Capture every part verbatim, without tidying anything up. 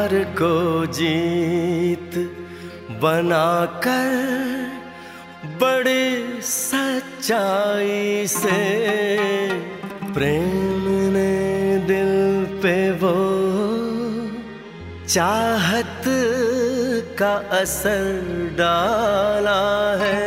प्यार को जीत बनाकर बड़ी सच्चाई से प्रेम ने दिल पे वो चाहत का असर डाला है।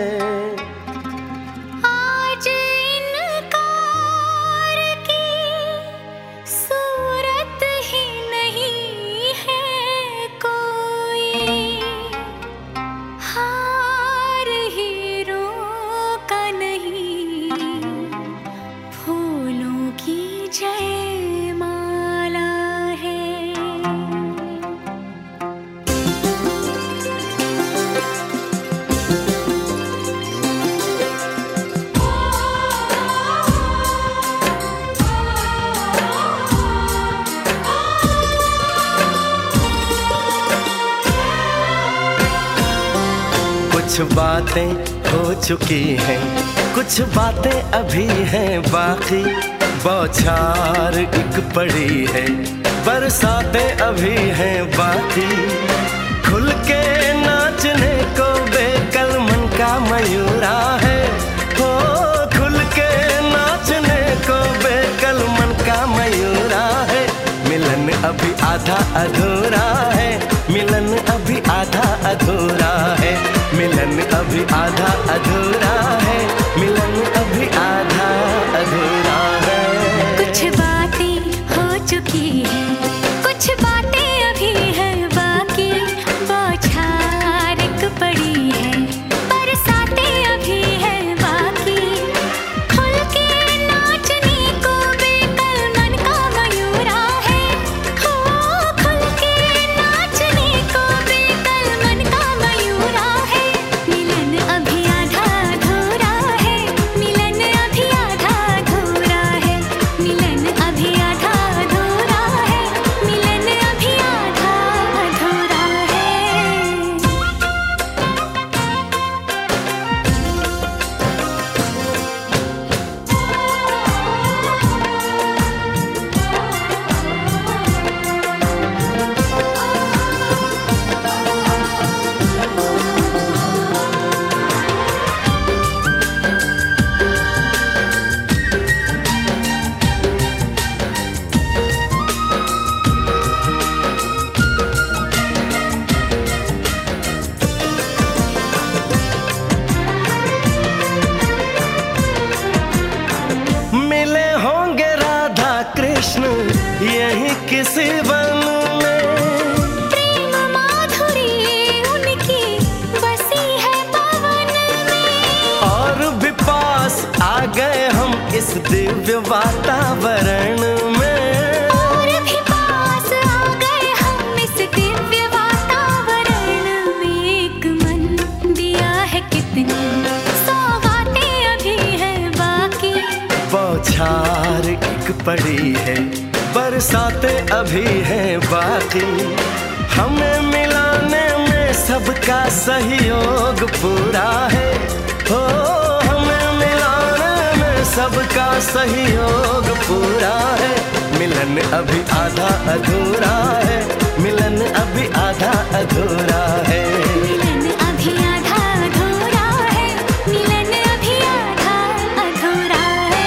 कुछ बातें हो चुकी हैं, कुछ बातें अभी हैं बाकी, बौछार एक पड़ी है, बरसातें अभी हैं बाकी। खुल के नाचने को बेकल मन का मयूरा है, हो खुल के नाचने को बेकल मन का मयूरा है। मिलन अभी आधा अधूरा है, मिलन अभी आधा अधूरा है, मिलन अभी आधा अधूरा है, मिलन अभी आधा अधूरा है। कुछ बातें हो चुकी हैं, कुछ बातें अभी हैं बाकी, बौछार एक पड़ी है, बरसातें अभी हैं बाकी। खुल के नाचने को बेकल मन का मयूरा है, हो खुल के नाचने को बेकल मन का मयूरा है। मिलन अभी आधा अधूरा है, मिलन अभी आधा अधूरा है, मिलन अभी आधा अधूरा है, मिलन अभी आधा अधूरा है। मिले होंगे राधा कृष्ण यही किसी वन में, प्रेम माधुरी उनकी बसी है पवन में, और भी पास आ गए हम इस दिव्य वातावरण में। और भी पास आ गए हम इस दिव्य वातावरण में। एक मन दिया है कितनी सौगातें अभी हैं बाकी, बौछार एक पड़ी है, बरसातें अभी हैं बाकी। हमें मिलाने में सबका सहयोग पूरा है, हो हमें मिलाने में सबका सहयोग पूरा है। मिलन अभी आधा अधूरा है, मिलन अभी आधा अधूरा है। मिलन अभी आधा अधूरा है, मिलन अभी आधा अधूरा है।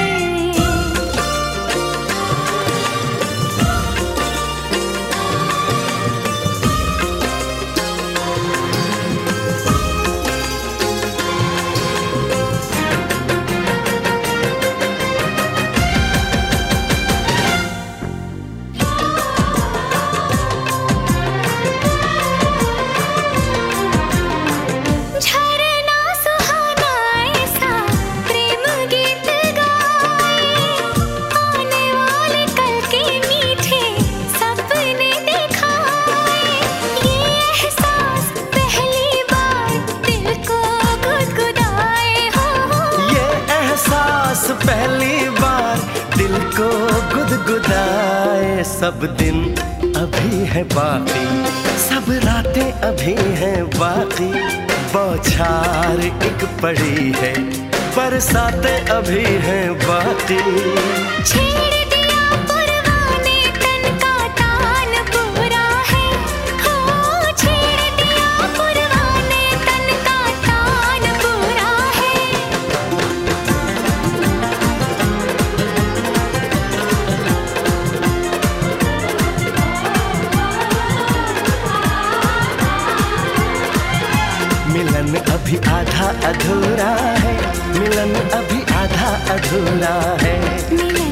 झरना सुहाना ऐसा प्रेम गीत गाए, आने वाले कल के मीठे सपने दिखाए। ये एहसास पहली बार दिल को गुदगुदाए, हो ये एहसास पहली बार दिल को गुदगुदाए। सब दिन अभी है बाकी, सब रातें अभी हैं बाकी, बौछार एक पड़ी है, बरसातें अभी हैं बाकी। छेड़ दिया परवाने तन का तान पूरा मिलन अभी आधा अधूरा है, मिलन अभी आधा अधूरा है। मिलन